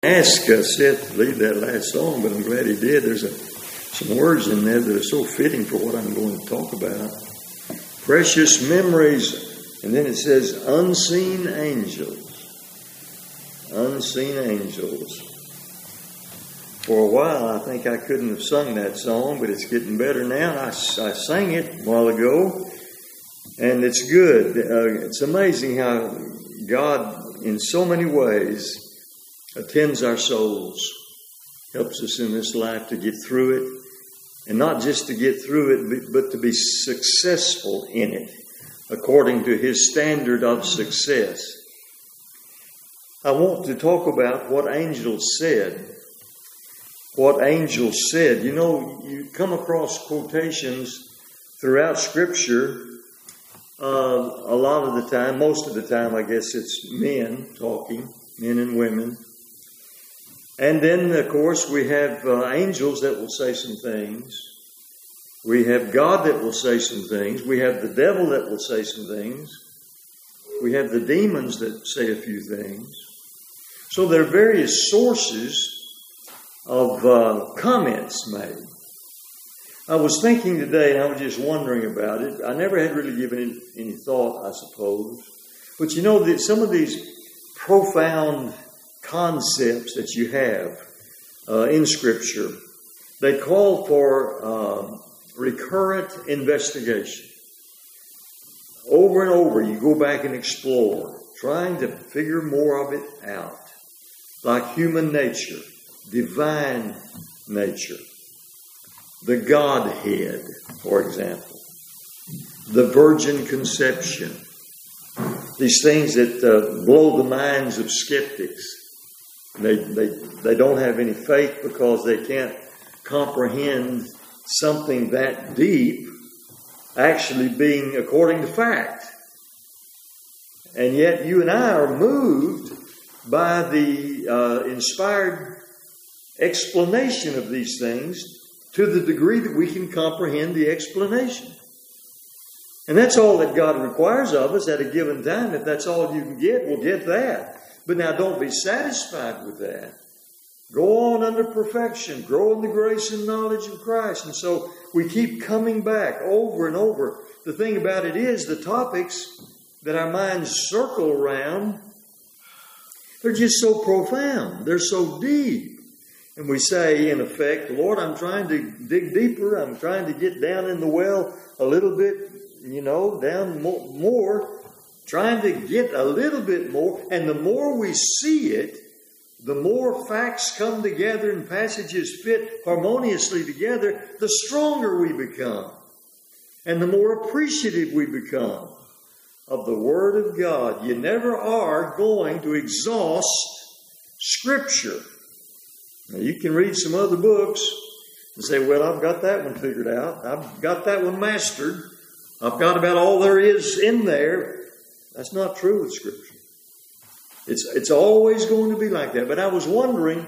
Ask Seth to lead that last song, but I'm glad he did. There's some words in there that are so fitting for what I'm going to talk about. Precious memories, and then it says unseen angels. Unseen angels. For a while, I think I couldn't have sung that song, but it's getting better now. I sang it a while ago, and it's good. It's amazing how God, in so many ways, attends our souls, helps us in this life to get through it, and not just to get through it, but to be successful in it, according to His standard of success. I want to talk about what angels said. What angels said. You know, you come across quotations throughout Scripture. A lot of the time, most of the time, I guess it's men talking, men and women. And then, of course, we have angels that will say some things. We have God that will say some things. We have the devil that will say some things. We have the demons that say a few things. So there are various sources of comments made. I was thinking today, and I was just wondering about it. I never had really given it any thought, I suppose. But you know, that some of these profound concepts that you have in Scripture, they call for recurrent investigation. Over and over, you go back and explore, trying to figure more of it out. Like human nature, divine nature, the Godhead, for example, the virgin conception, these things that blow the minds of skeptics. They don't have any faith because they can't comprehend something that deep actually being according to fact. And yet you and I are moved by the inspired explanation of these things to the degree that we can comprehend the explanation. And that's all that God requires of us at a given time. If that's all you can get, we'll get that. But now don't be satisfied with that. Go on under perfection. Grow in the grace and knowledge of Christ. And so we keep coming back over and over. The thing about it is the topics that our minds circle around, they're just so profound. They're so deep. And we say, in effect, Lord, I'm trying to dig deeper. I'm trying to get down in the well a little bit, down more. Trying to get a little bit more. And the more we see it, the more facts come together and passages fit harmoniously together, the stronger we become. And the more appreciative we become of the Word of God. You never are going to exhaust Scripture. Now, you can read some other books and say, well, I've got that one figured out. I've got that one mastered. I've got about all there is in there. That's not true with Scripture. It's always going to be like that. But I was wondering,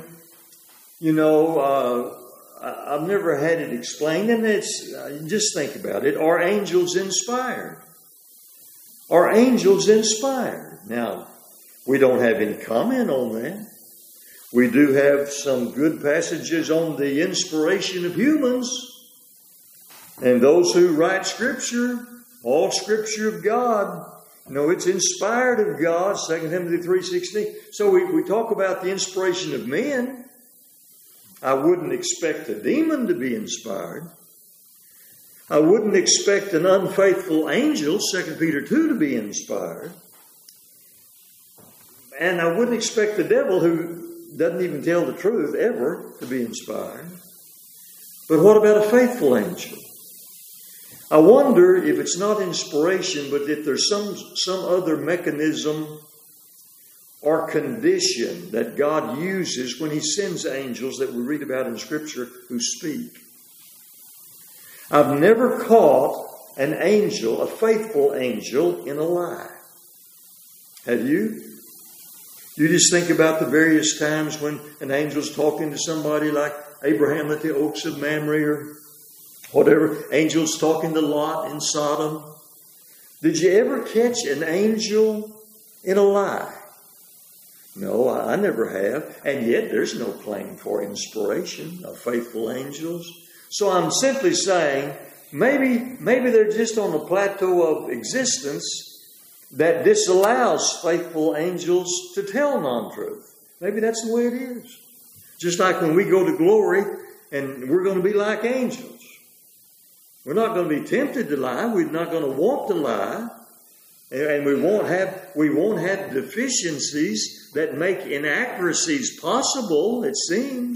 I've never had it explained, and it's just think about it. Are angels inspired? Are angels inspired? Now, we don't have any comment on that. We do have some good passages on the inspiration of humans. And those who write Scripture, all Scripture of God, it's inspired of God, 2 Timothy 3:16. So we talk about the inspiration of men. I wouldn't expect a demon to be inspired. I wouldn't expect an unfaithful angel, 2 Peter 2, to be inspired. And I wouldn't expect the devil, who doesn't even tell the truth ever, to be inspired. But what about a faithful angel? I wonder if it's not inspiration, but if there's some other mechanism or condition that God uses when He sends angels that we read about in Scripture who speak. I've never caught an angel, a faithful angel, in a lie. Have you? You just think about the various times when an angel's talking to somebody like Abraham at the Oaks of Mamre or whatever. Angels talking to Lot in Sodom. Did you ever catch an angel in a lie? No, I never have. And yet there's no claim for inspiration of faithful angels. So I'm simply saying, maybe they're just on a plateau of existence that disallows faithful angels to tell non-truth. Maybe that's the way it is. Just like when we go to glory and we're going to be like angels. We're not going to be tempted to lie. We're not going to want to lie. And we won't have deficiencies that make inaccuracies possible, it seems.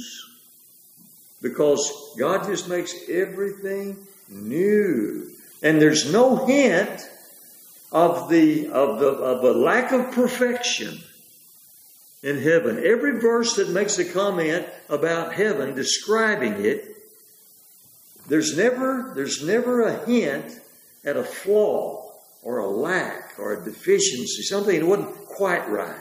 Because God just makes everything new. And there's no hint of a lack of perfection in heaven. Every verse that makes a comment about heaven, describing it, there's never a hint at a flaw or a lack or a deficiency, something that wasn't quite right.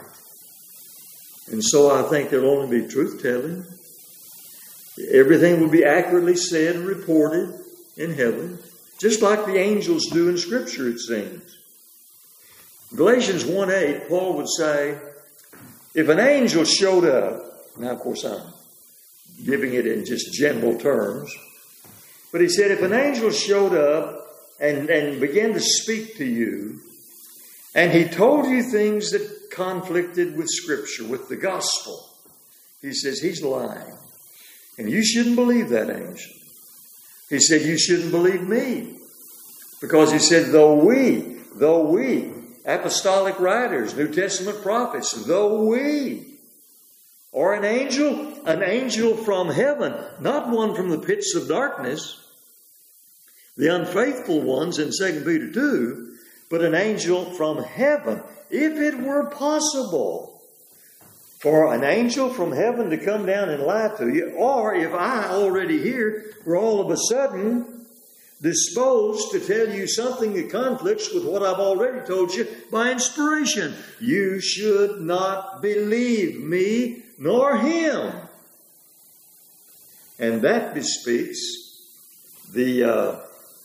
And so I think there'll only be truth-telling. Everything will be accurately said and reported in heaven, just like the angels do in Scripture, it seems. Galatians 1:8, Paul would say, if an angel showed up, now of course I'm giving it in just general terms, but he said if an angel showed up and began to speak to you, and he told you things that conflicted with Scripture, with the gospel, he says he's lying. And you shouldn't believe that angel. He said you shouldn't believe me. Because he said, though we, apostolic writers, New Testament prophets, though we, or an angel from heaven, not one from the pits of darkness, the unfaithful ones in 2 Peter 2, but an angel from heaven, if it were possible for an angel from heaven to come down and lie to you, or if I already here were all of a sudden disposed to tell you something that conflicts with what I've already told you by inspiration, you should not believe me nor him. And that bespeaks the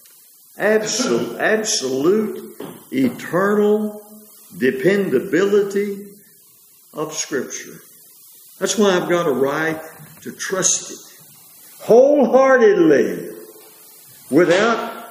absolute eternal dependability of Scripture. That's why I've got a right to trust it wholeheartedly, without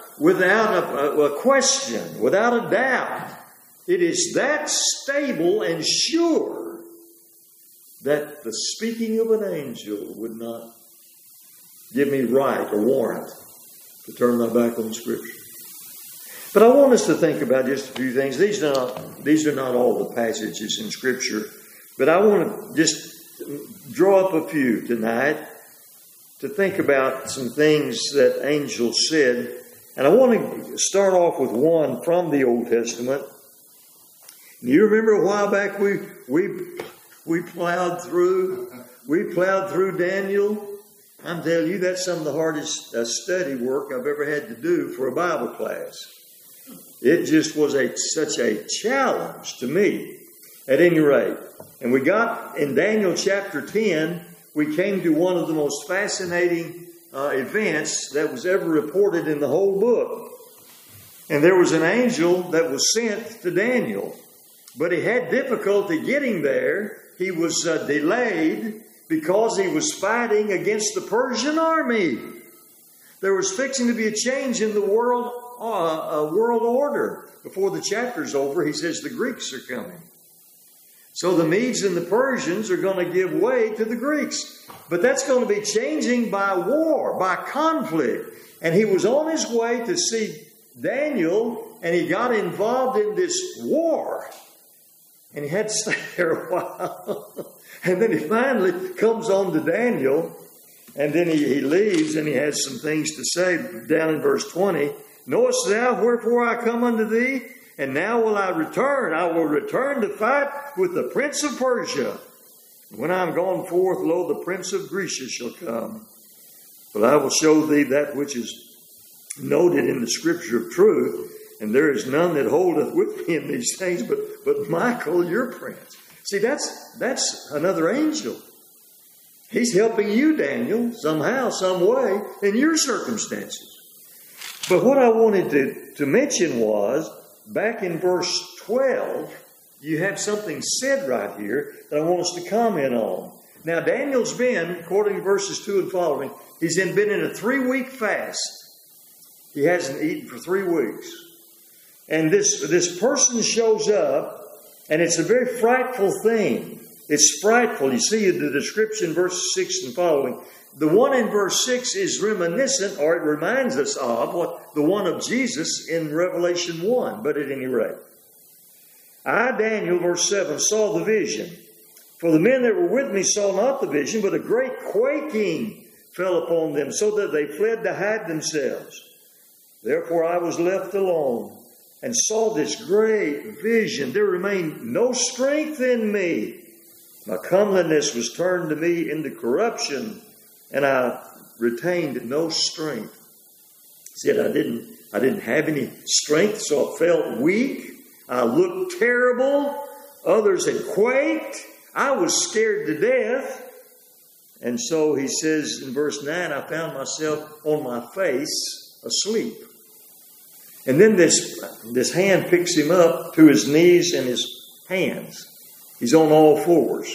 a question, without a doubt. It is that stable and sure that the speaking of an angel would not give me right or warrant to turn my back on Scripture. But I want us to think about just a few things. These are not all the passages in Scripture, but I want to just draw up a few tonight to think about some things that angels said. And I want to start off with one from the Old Testament. You remember a while back we plowed through Daniel. I'm telling you, that's some of the hardest study work I've ever had to do for a Bible class. It just was such a challenge to me, at any rate. And we got in Daniel chapter 10, we came to one of the most fascinating events that was ever reported in the whole book. And there was an angel that was sent to Daniel, but he had difficulty getting there. He was delayed because he was fighting against the Persian army. There was fixing to be a change in the world order. Before the chapter's over, he says the Greeks are coming. So the Medes and the Persians are going to give way to the Greeks. But that's going to be changing by war, by conflict. And he was on his way to see Daniel, and he got involved in this war. And he had to stay there a while. And then he finally comes on to Daniel, and then he leaves, and he has some things to say down in verse 20. Knowest thou wherefore I come unto thee? And now will I return. I will return to fight with the prince of Persia. When I am gone forth, lo, the prince of Grecia shall come. But I will show thee that which is noted in the Scripture of truth. And there is none that holdeth with me in these things, but Michael, your prince. See, that's another angel. He's helping you, Daniel, somehow, some way, in your circumstances. But what I wanted to mention was, back in verse 12, you have something said right here that I want us to comment on. Now, Daniel's been, according to verses 2 and following, he's been in a 3-week fast. He hasn't eaten for 3 weeks. And this person shows up, and it's a very frightful thing. It's frightful. You see the description, verse 6 and following. The one in verse 6 is reminiscent, or it reminds us of, what the one of Jesus in Revelation 1. But at any rate, I, Daniel, verse 7, saw the vision. For the men that were with me saw not the vision, but a great quaking fell upon them, so that they fled to hide themselves. Therefore I was left alone, and saw this great vision. There remained no strength in me. My comeliness was turned to me into corruption, and I retained no strength. He said, I didn't have any strength, so I felt weak. I looked terrible. Others had quaked. I was scared to death. And so he says in verse 9, I found myself on my face asleep. And then this hand picks him up to his knees and his hands. He's on all fours.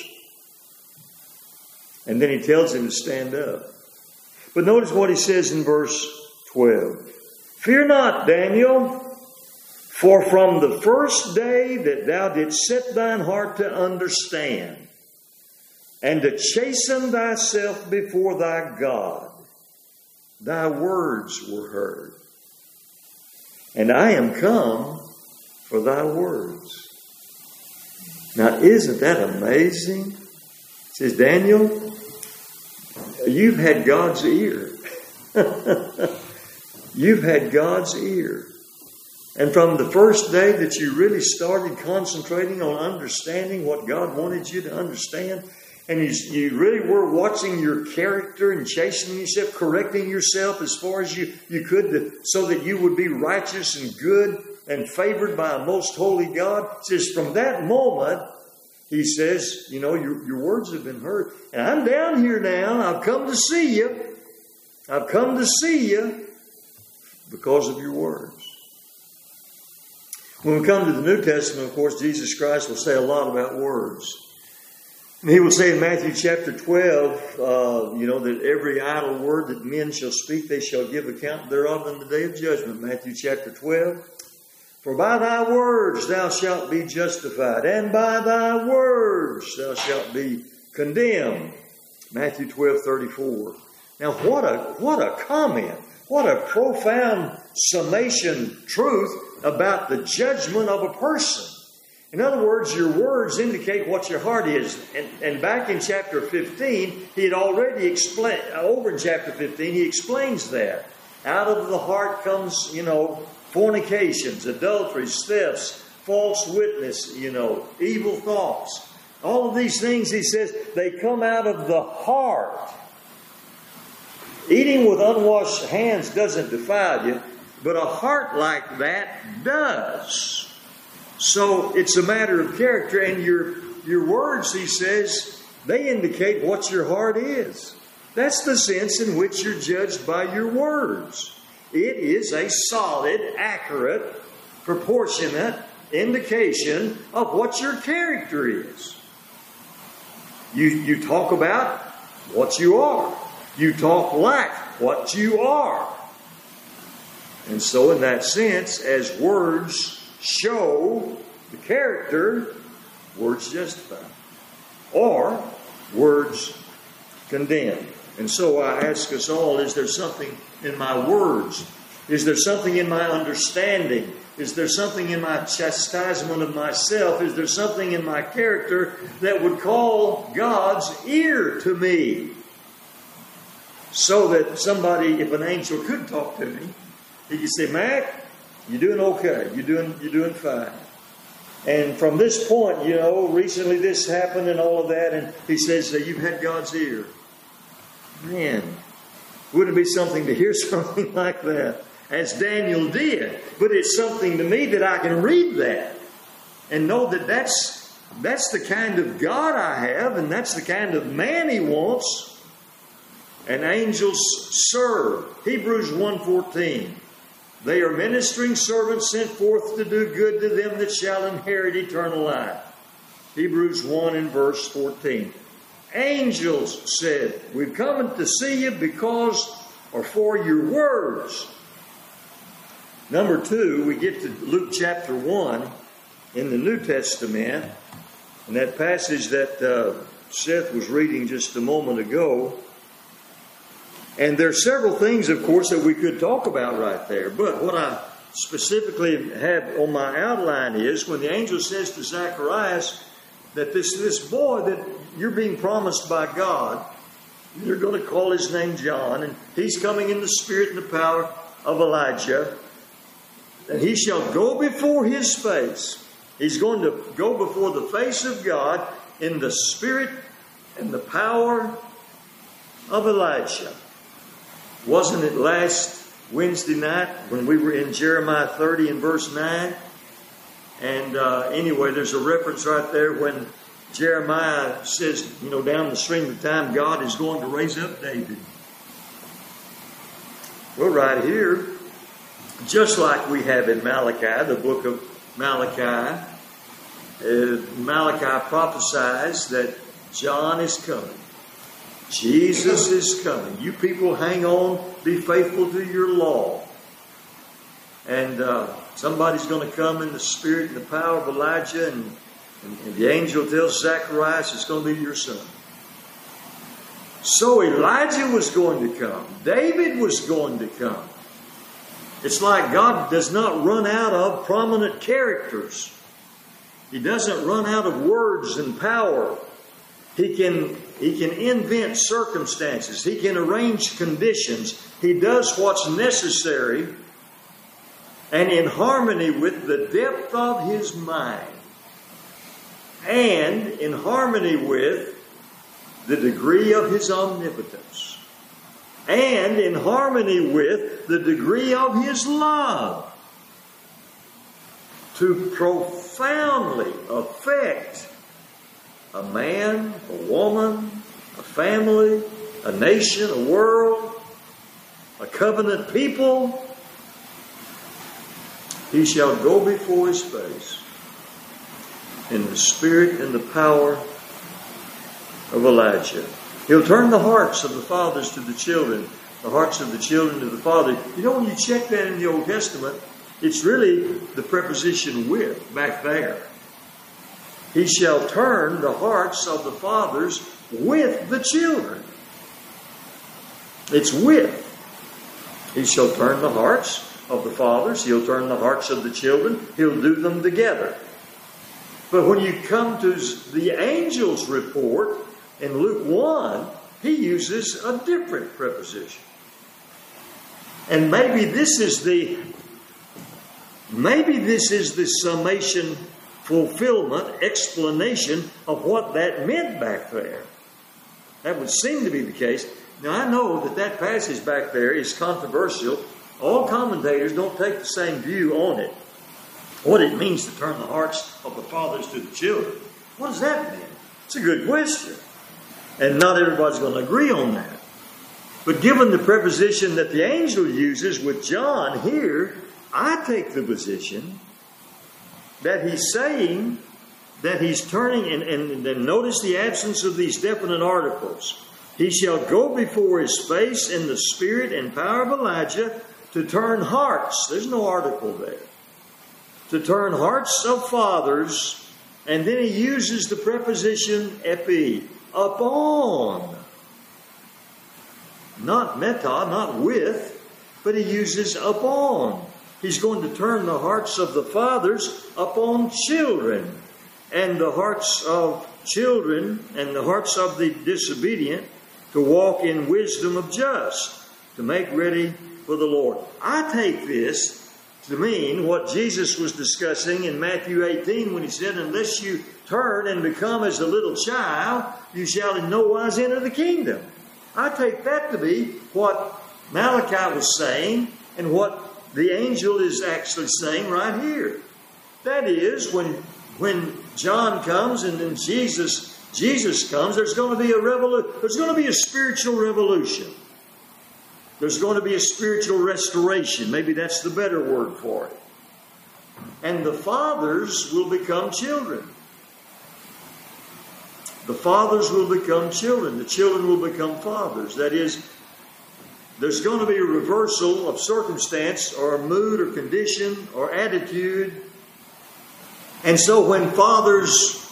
And then he tells him to stand up. But notice what he says in verse 12. Fear not, Daniel, for from the first day that thou didst set thine heart to understand, and to chasten thyself before thy God, thy words were heard. And I am come for thy words. Now, isn't that amazing? It says, Daniel, you've had God's ear. You've had God's ear. And from the first day that you really started concentrating on understanding what God wanted you to understand, and you really were watching your character and chastening yourself, correcting yourself as far as you could, so that you would be righteous and good and favored by a most holy God. It says, from that moment, he says, your words have been heard. And I'm down here now. I've come to see you. I've come to see you because of your words. When we come to the New Testament, of course, Jesus Christ will say a lot about words. And he will say in Matthew chapter 12, that every idle word that men shall speak, they shall give account thereof in the day of judgment. Matthew chapter 12. For by thy words thou shalt be justified, and by thy words thou shalt be condemned. Matthew 12:34. Now what a comment. What a profound summation truth about the judgment of a person. In other words, your words indicate what your heart is. And back in chapter 15, he had already explained, over in chapter 15, he explains that. Out of the heart comes, fornications, adulteries, thefts, false witness, evil thoughts. All of these things, he says, they come out of the heart. Eating with unwashed hands doesn't defile you, but a heart like that does. So it's a matter of character, and your words, he says, they indicate what your heart is. That's the sense in which you're judged by your words. It is a solid, accurate, proportionate indication of what your character is. You talk about what you are. You talk like what you are. And so in that sense, as words show the character, words justify. Or words condemn. And so I ask us all, is there something in my words? Is there something in my understanding? Is there something in my chastisement of myself? Is there something in my character that would call God's ear to me? So that somebody, if an angel could talk to me, he could say, Mac, you're doing okay. You're doing fine. And from this point, recently this happened and all of that, and he says, you've had God's ear. Man, wouldn't it be something to hear something like that? As Daniel did. But it's something to me that I can read that and know that that's the kind of God I have, and that's the kind of man he wants. And angels serve. Hebrews 1:14. They are ministering servants sent forth to do good to them that shall inherit eternal life. Hebrews 1 and verse 14. Angels said, we've come to see you because or for your words. Number 2, we get to Luke chapter 1 in the New Testament. And that passage that Seth was reading just a moment ago. And there are several things, of course, that we could talk about right there. But what I specifically have on my outline is when the angel says to Zacharias that this boy that you're being promised by God, you're going to call his name John, and he's coming in the spirit and the power of Elijah, and he shall go before his face. He's going to go before the face of God in the spirit and the power of Elijah. Wasn't it last Wednesday night when we were in Jeremiah 30 and verse 9? And anyway, there's a reference right there when Jeremiah says, down the stream of time, God is going to raise up David. Well, right here, just like we have in Malachi, the book of Malachi, Malachi prophesies that John is coming. Jesus is coming. You people hang on, be faithful to your law. And somebody's going to come in the spirit and the power of Elijah, and the angel tells Zacharias it's going to be your son. So Elijah was going to come. David was going to come. It's like God does not run out of prominent characters. He doesn't run out of words and power. He can invent circumstances. He can arrange conditions. He does what's necessary and in harmony with the depth of his mind and in harmony with the degree of his omnipotence and in harmony with the degree of his love to profoundly affect a man, a woman, a family, a nation, a world, a covenant people. He shall go before his face in the spirit and the power of Elijah. He'll turn the hearts of the fathers to the children, the hearts of the children to the fathers. When you check that in the Old Testament, it's really the preposition with back there. He shall turn the hearts of the fathers with the children. It's with. He shall turn the hearts of the fathers. He'll turn the hearts of the children. He'll do them together. But when you come to the angel's report in Luke 1, he uses a different preposition. And maybe this is the summation, fulfillment, explanation of what that meant back there. That would seem to be the case. Now, I know that passage back there is controversial. All commentators don't take the same view on it. What it means to turn the hearts of the fathers to the children. What does that mean? It's a good question. And not everybody's going to agree on that. But given the preposition that the angel uses with John here, I take the position that he's saying that he's turning, and then notice the absence of these definite articles. He shall go before his face in the spirit and power of Elijah to turn hearts. There's no article there. To turn hearts of fathers, and then he uses the preposition epi, upon. Not meta, not with, but he uses upon. He's going to turn the hearts of the fathers upon children, and the hearts of children and the hearts of the disobedient to walk in wisdom of just, to make ready for the Lord. I take this to mean what Jesus was discussing in Matthew 18 when he said, unless you turn and become as a little child, you shall in no wise enter the kingdom. I take that to be what Malachi was saying and what the angel is actually saying right here. That is, when John comes and then Jesus comes, there's going to be a spiritual revolution. There's going to be a spiritual restoration. Maybe that's the better word for it. And the fathers will become children. The fathers will become children. The children will become fathers. That is, there's going to be a reversal of circumstance or mood or condition or attitude. And so when fathers,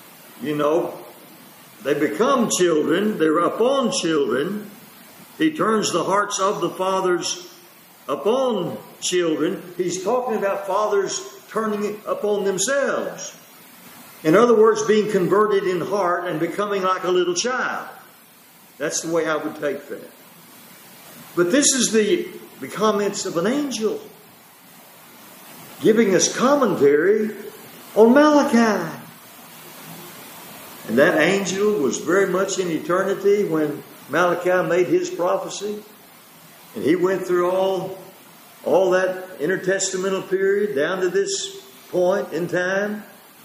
they become children, they're upon children, He turns the hearts of the fathers upon children. He's talking about fathers turning upon themselves. In other words, being converted in heart and becoming like a little child. That's the way I would take that. But this is the comments of an angel giving us commentary on Malachi. And that angel was very much in eternity when Malachi made his prophecy. And he went through all that intertestamental period down to this point in time.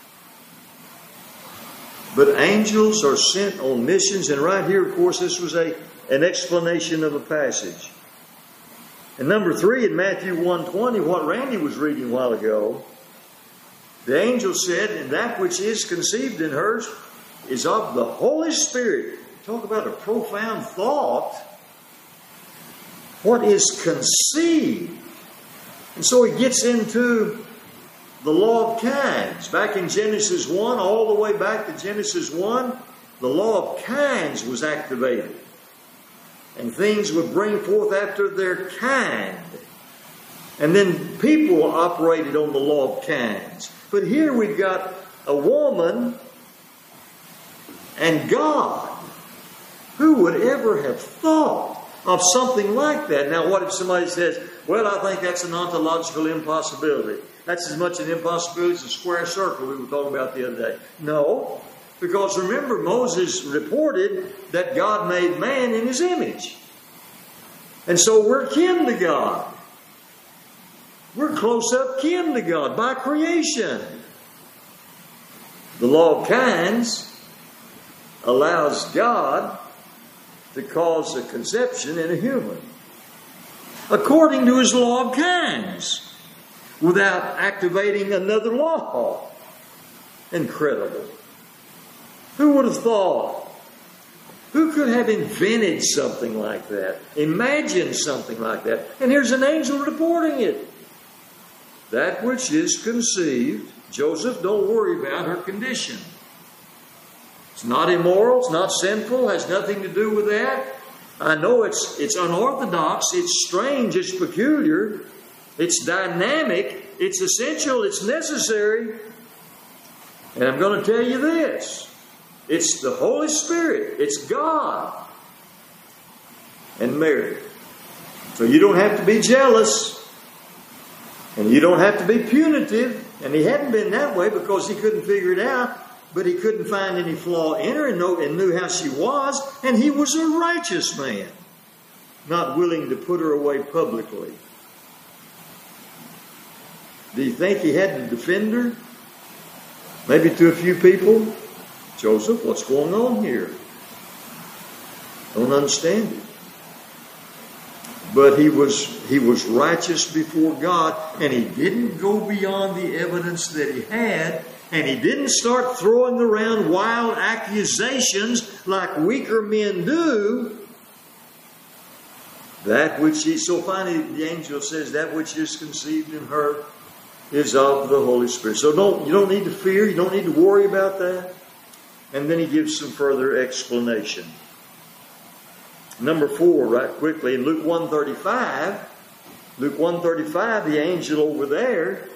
But angels are sent on missions. And right here, of course, this was an explanation of a passage. And number 3 in Matthew 1:20, what Randy was reading a while ago, the angel said, and that which is conceived in her is of the Holy Spirit. Talk about a profound thought. What is conceived? And so he gets into the law of kinds. Back in Genesis 1, all the way back to Genesis 1, the law of kinds was activated. And things would bring forth after their kind. And then people operated on the law of kinds. But here we've got a woman and God. Who would ever have thought of something like that? Now, what if somebody says, well, I think that's an ontological impossibility. That's as much an impossibility as a square circle we were talking about the other day. No, because remember, Moses reported that God made man in His image. And so we're kin to God. We're close up kin to God by creation. The law of kinds allows God to cause a conception in a human according to His law of kinds without activating another law. Incredible. Who would have thought? Who could have invented something like that? Imagined something like that? And here's an angel reporting it. That which is conceived, Joseph, don't worry about her condition. It's not immoral, it's not sinful, has nothing to do with that. I know it's unorthodox, it's strange, it's peculiar, it's dynamic, it's essential, it's necessary. And I'm going to tell you this. It's the Holy Spirit. It's God. And Mary. So you don't have to be jealous. And you don't have to be punitive. And he hadn't been that way because he couldn't figure it out. But he couldn't find any flaw in her and knew how she was. And he was a righteous man. Not willing to put her away publicly. Do you think he had to defend her? Maybe to a few people? Joseph, what's going on here? Don't understand it. But he was righteous before God, and he didn't go beyond the evidence that he had, and he didn't start throwing around wild accusations like weaker men do. That which so finally the angel says, that which is conceived in her is of the Holy Spirit. So you don't need to fear, you don't need to worry about that. And then he gives some further explanation. Number 4, right quickly, in Luke 1:35, the angel over there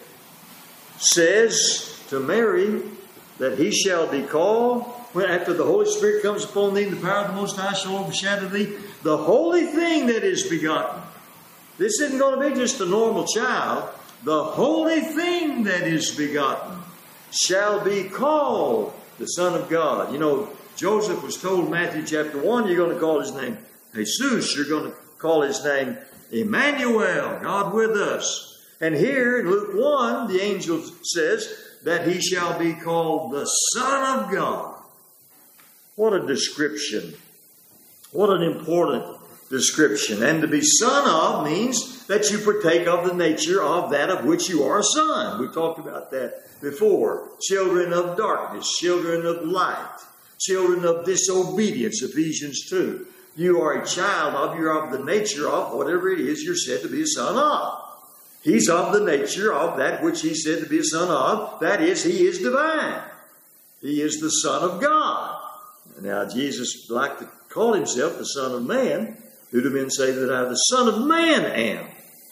says to Mary that he shall be called, when after the Holy Spirit comes upon thee, the power of the Most High shall overshadow thee, the holy thing that is begotten. This isn't going to be just a normal child. The holy thing that is begotten shall be called the Son of God. You know, Joseph was told in Matthew chapter 1, you're going to call his name Jesus. You're going to call his name Emmanuel, God with us. And here in Luke 1, the angel says that he shall be called the Son of God. What a description. What an important description. And to be son of means that you partake of the nature of that of which you are a son. We talked about that before. Children of darkness, children of light, children of disobedience, Ephesians 2. You are a child of, you're of the nature of whatever it is you're said to be a son of. He's of the nature of that which he's said to be a son of. That is, he is divine. He is the Son of God. Now, Jesus liked to call himself the Son of Man. Who do men say that I, the Son of Man, am?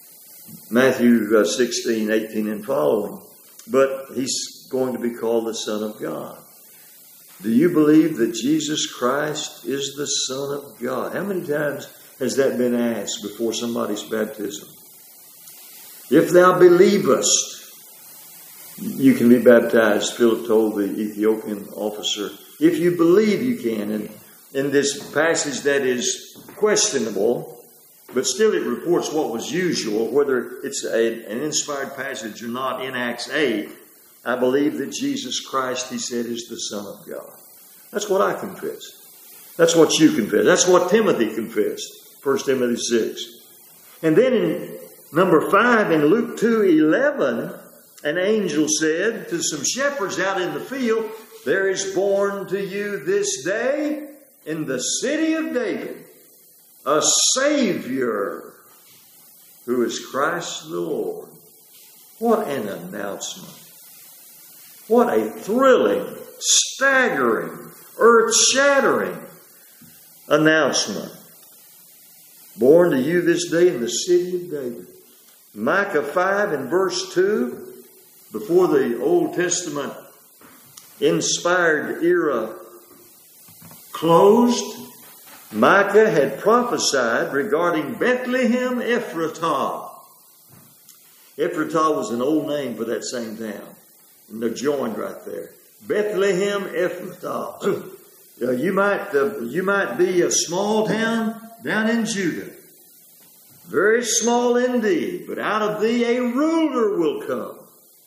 Matthew 16, 18 and following. But he's going to be called the Son of God. Do you believe that Jesus Christ is the Son of God? How many times has that been asked before somebody's baptism? If thou believest, you can be baptized, Philip told the Ethiopian officer. If you believe, you can. And in this passage that is questionable, but still it reports what was usual, whether it's an inspired passage or not, in Acts 8, I believe that Jesus Christ, he said, is the Son of God. That's what I confess. That's what you confess. That's what Timothy confessed, 1 Timothy 6. And then in number 5, in Luke 2:11, an angel said to some shepherds out in the field, there is born to you this day in the city of David a Savior who is Christ the Lord. What an announcement. What a thrilling, staggering, earth-shattering announcement. Born to you this day in the city of David. Micah 5 and verse 2, before the Old Testament inspired era closed, Micah had prophesied regarding Bethlehem Ephratah. Ephratah was an old name for that same town. And they're joined right there. Bethlehem Ephratah. You might be a small town down in Judah. Very small indeed. But out of thee a ruler will come.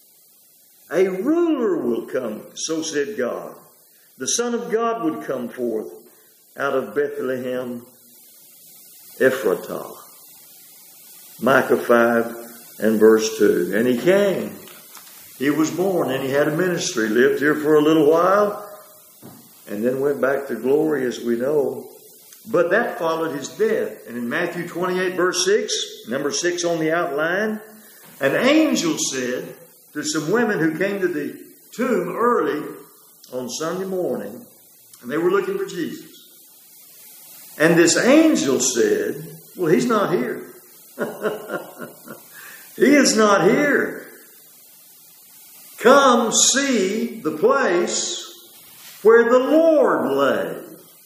A ruler will come, so said God. The Son of God would come forth out of Bethlehem Ephratah. Micah 5 and verse 2. And he came. He was born and he had a ministry. Lived here for a little while. And then went back to glory, as we know. But that followed his death. And in Matthew 28 verse 6, number 6 on the outline, an angel said to some women who came to the tomb early on Sunday morning, and they were looking for Jesus. And this angel said, well, he's not here. He is not here. Come see the place where the Lord lay.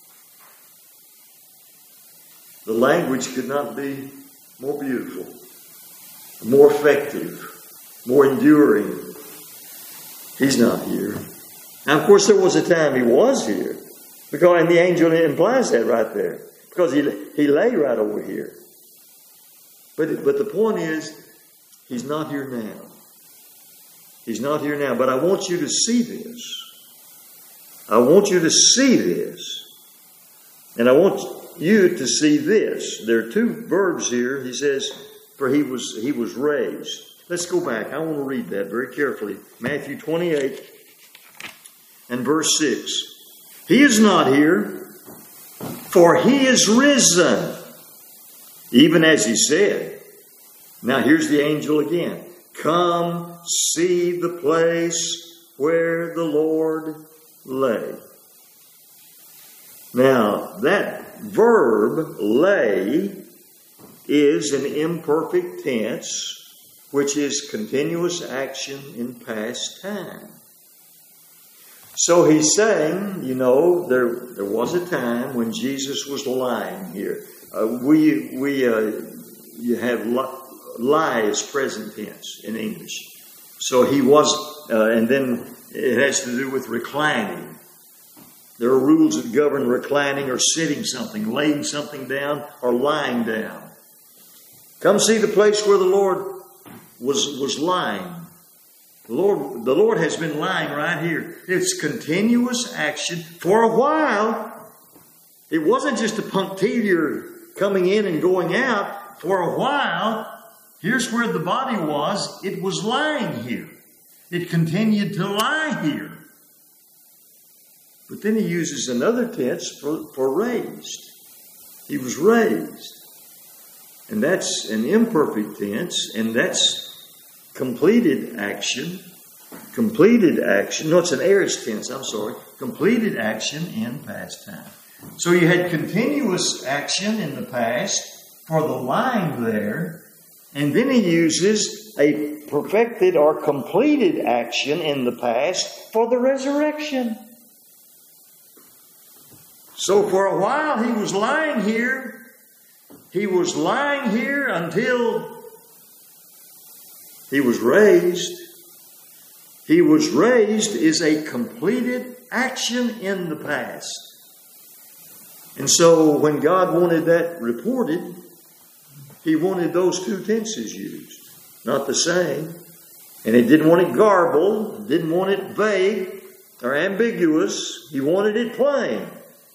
The language could not be more beautiful, more effective, more enduring. He's not here. Now, of course, there was a time he was here. Because, and the angel implies that right there. Because he lay right over here. But the point is, he's not here now. He's not here now. But I want you to see this. I want you to see this. And I want you to see this. There are two verbs here. He says, for he was raised. Let's go back. I want to read that very carefully. Matthew 28 and verse 6. He is not here, for he is risen, even as he said. Now here's the angel again. Come see the place where the Lord lay. Now that verb, lay, is an imperfect tense, which is continuous action in past time. So he's saying, you know, there was a time when Jesus was lying here. You have lie as present tense in English. So he was, and then it has to do with reclining. There are rules that govern reclining or sitting something, laying something down or lying down. Come see the place where the Lord was lying. The Lord has been lying right here. It's continuous action for a while. It wasn't just a punctiliar coming in and going out, for a while, here's where the body was. It was lying here. It continued to lie here. But then he uses another tense for raised. He was raised. And that's an imperfect tense, and that's completed action. Completed action. No, it's an aorist tense, I'm sorry. Completed action in past time. So you had continuous action in the past for the lying there, and then he uses a perfected or completed action in the past for the resurrection. So for a while he was lying here. He was lying here until he was raised. He was raised is a completed action in the past. And so when God wanted that reported, he wanted those two tenses used, not the same. And he didn't want it garbled, didn't want it vague or ambiguous. He wanted it plain.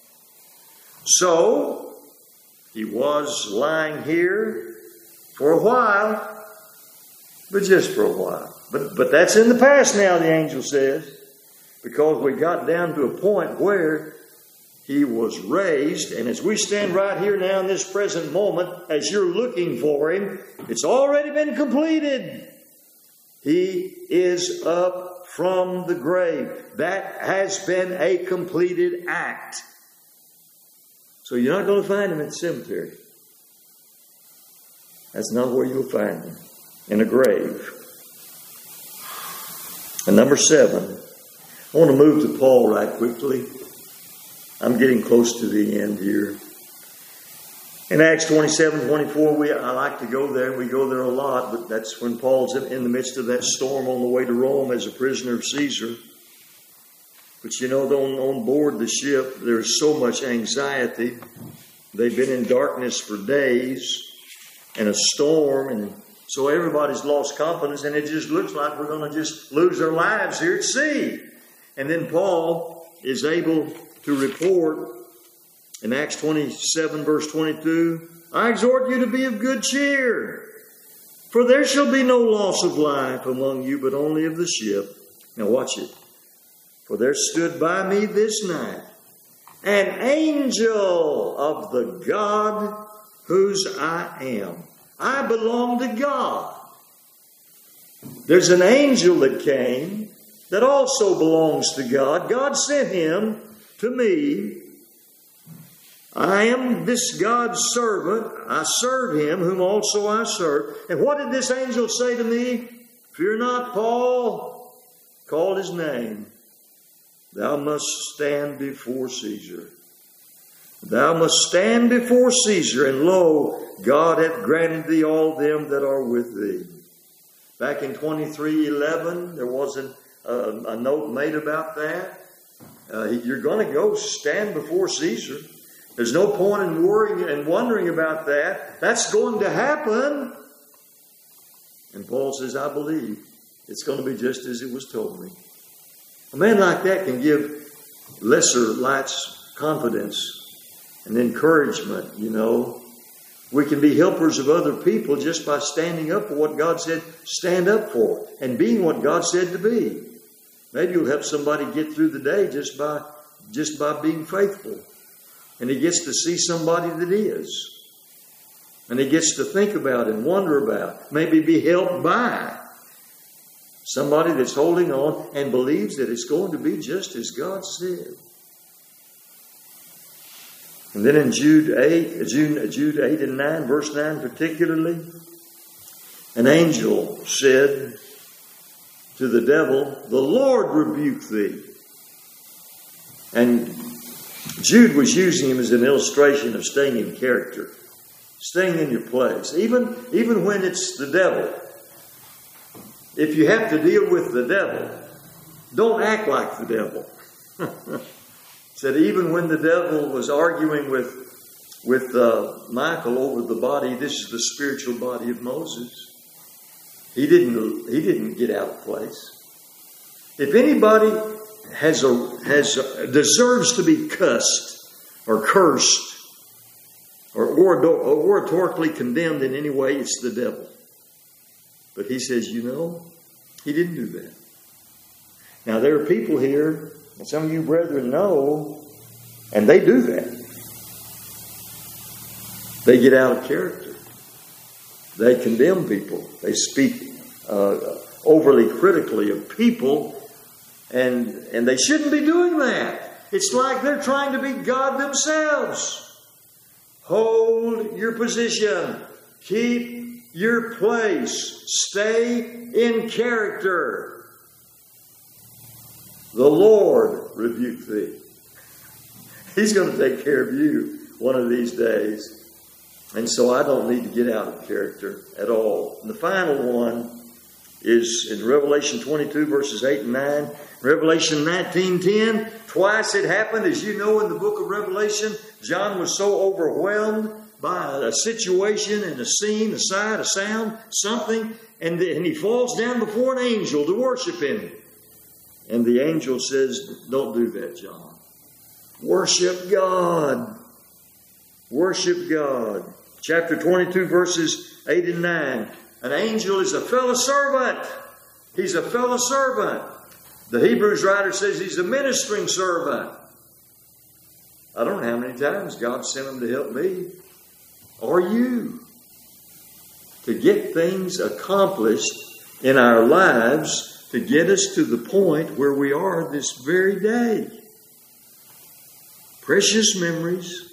So he was lying here for a while, but just for a while. But that's in the past now, the angel says, because we got down to a point where he was raised. And as we stand right here now in this present moment, as you're looking for him, it's already been completed. He is up from the grave. That has been a completed act. So you're not going to find him in the cemetery. That's not where you'll find him. In a grave. And number 7, I want to move to Paul right quickly. I'm getting close to the end here. In Acts 27-24, I like to go there. We go there a lot, but that's when Paul's in the midst of that storm on the way to Rome as a prisoner of Caesar. But you know, on board the ship, there's so much anxiety. They've been in darkness for days and a storm, and so everybody's lost confidence, and it just looks like we're going to just lose our lives here at sea. And then Paul is able to report in Acts 27, verse 22, I exhort you to be of good cheer, for there shall be no loss of life among you, but only of the ship. Now watch it. For there stood by me this night an angel of the God whose I am. I belong to God. There's an angel that came that also belongs to God. God sent him to me. I am this God's servant. I serve him, whom also I serve. And what did this angel say to me? Fear not, Paul. Called his name. Thou must stand before Caesar. Thou must stand before Caesar, and lo, God hath granted thee all them that are with thee. Back in 23:11, there was a note made about that. You're going to go stand before Caesar. There's no point in worrying and wondering about that. That's going to happen. And Paul says, I believe it's going to be just as it was told me. A man like that can give lesser lights confidence and encouragement, you know. We can be helpers of other people just by standing up for what God said stand up for and being what God said to be. Maybe you'll help somebody get through the day just by being faithful. And he gets to see somebody that is. And he gets to think about and wonder about, maybe be helped by somebody that's holding on and believes that it's going to be just as God said. And then in Jude 8 and 9, verse 9 particularly, an angel said to the devil, the Lord rebuke thee. And Jude was using him as an illustration of staying in character, staying in your place, even when it's the devil. If you have to deal with the devil, don't act like the devil. Said even when the devil was arguing with Michael over the body, this is the spiritual body of Moses. He didn't get out of place. If anybody deserves to be cussed or cursed, or oratorically condemned in any way, it's the devil. But he says, he didn't do that. Now, there are people here, and some of you brethren know, and they do that. They get out of character. They condemn people. They speak overly critically of people, and they shouldn't be doing that. It's like they're trying to be God themselves. Hold your position. Keep your place. Stay in character. The Lord rebuke thee. He's going to take care of you one of these days. And so I don't need to get out of character at all. And the final one is in Revelation 22, verses 8 and 9. Revelation 19:10. Twice it happened, as you know, in the book of Revelation. John was so overwhelmed by a situation and a scene, a sight, a sound, something, and he falls down before an angel to worship him. And the angel says, don't do that, John. Worship God. Worship God. Chapter 22, verses 8 and 9. An angel is a fellow servant. He's a fellow servant. The Hebrews writer says he's a ministering servant. I don't know how many times God sent him to help me or you to get things accomplished in our lives to get us to the point where we are this very day. Precious memories,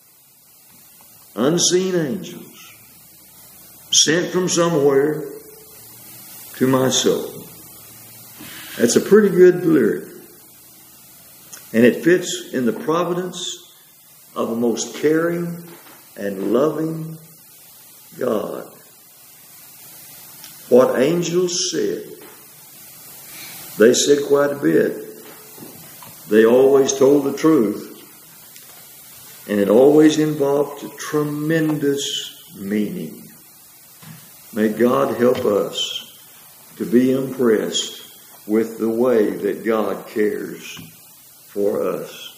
unseen angels, sent from somewhere to my soul. That's a pretty good lyric. And it fits in the providence of a most caring and loving God. What angels said, they said quite a bit. They always told the truth. And it always involved a tremendous meaning. May God help us to be impressed with the way that God cares for us.